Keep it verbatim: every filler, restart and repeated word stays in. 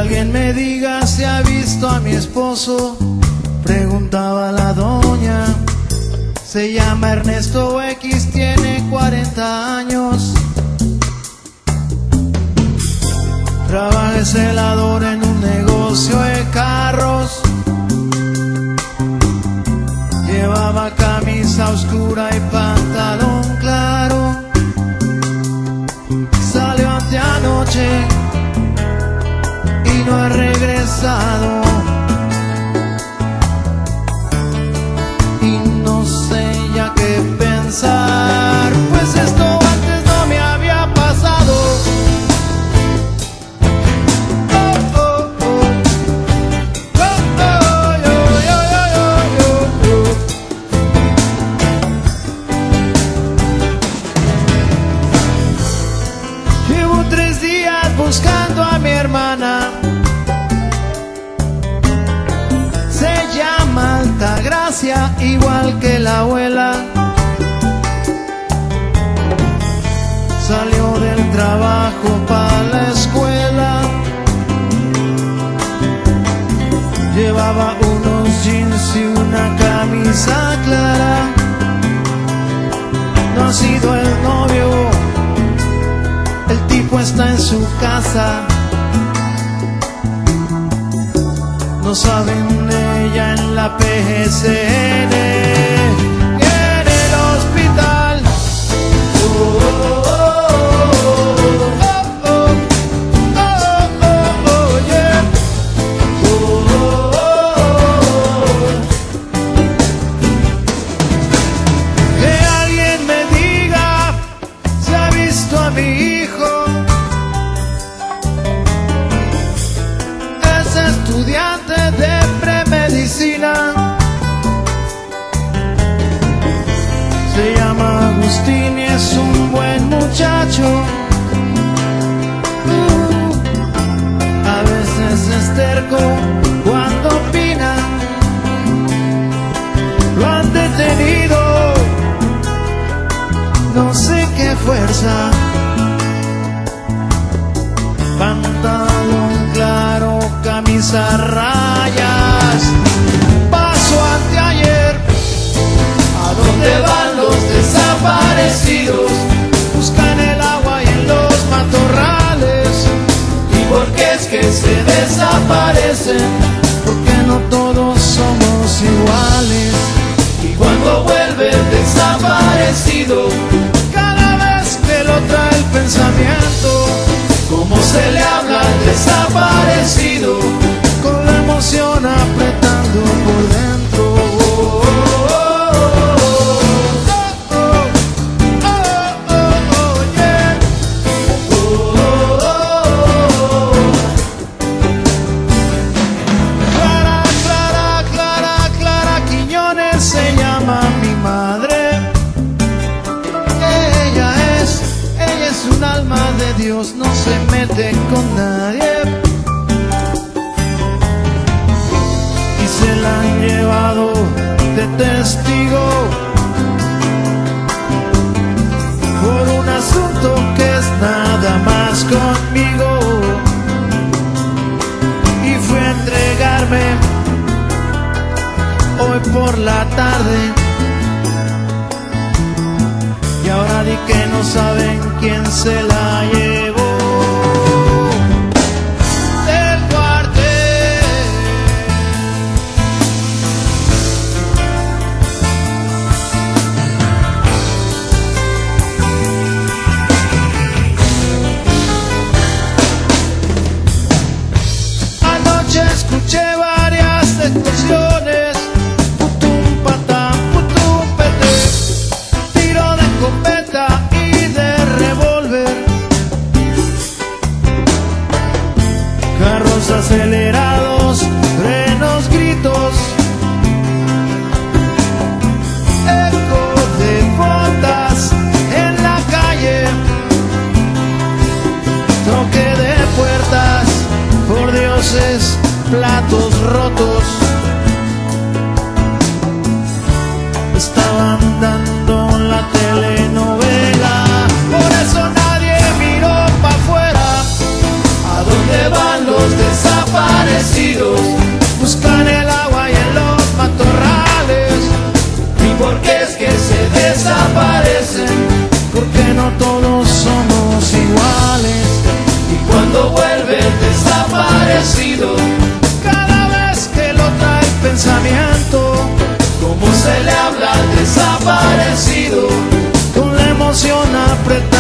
alguien me diga si ha visto a mi esposo, preguntaba la doña. Se llama Ernesto X, tiene cuarenta años. Trabaja de celador en un negocio de carros. Llevaba camisa oscura y pantalón claro. Salió anteanoche y no ha regresado. Y no sé ya qué pensar, pues esto antes no me había pasado. Oh, oh, oh. Oh, oh, yo, yo, yo, yo, yo. Llevo tres días buscando a mi hermana. Se llama Altagracia, igual que la abuela. Salió del trabajo para la escuela. Llevaba unos jeans y una camisa clara. No ha sido el novio, el tipo está en su casa. No saben de ella en la P G C N, en el hospital. Oh, oh, oh, oh, oh, oh, oh, oh, yeah. Oh, oh, oh. Que alguien me diga si ha visto a mi hijo. Es estudiante de premedicina. Se llama Agustín y es un buen muchacho. Uh, a veces es terco cuando opina. Lo han detenido, no sé qué fuerza. Pantalón claro, camisa a rayas. Paso anteayer. ¿A dónde van los desaparecidos? Buscan el agua y en los matorrales. ¿Y por qué es que se desaparecen? Porque no todos somos iguales. Y cuando vuelve el desaparecido, cada vez que lo trae el pensamiento, cómo se le habla al desaparecido, con la emoción apretando por dentro. Oh, oh, oh, oh, oh, oh, oh, oh, yeah. Oh, oh, oh, oh. Clara, Clara, Clara, Clara Quiñones se llama mi madre. Ella es, ella es un alma de Dios, no se mete con nadie. Y se la han llevado de testigo por un asunto que es nada más conmigo. Y fui a entregarme hoy por la tarde. Y ahora di que no saben quién se la llevó del cuartel. Anoche escuché varias explosiones. Putum, patán, putum, pete. Tiro de escopeta y de revólver. Carros acelerados, frenos, gritos. Eco de botas en la calle. Toque de puertas, por dioses, platos rotos. Estaban dando la telenovela, por eso nadie miró pa' afuera. ¿A dónde van los desaparecidos? desaparecidos buscan el agua y en los matorrales. ¿Y por qué es que se desaparecen? Porque no todos somos iguales. Y cuando vuelve el desaparecido, cada vez que lo trae el pensamiento, ¿cómo se le habla al desaparecido? Con la emoción apretada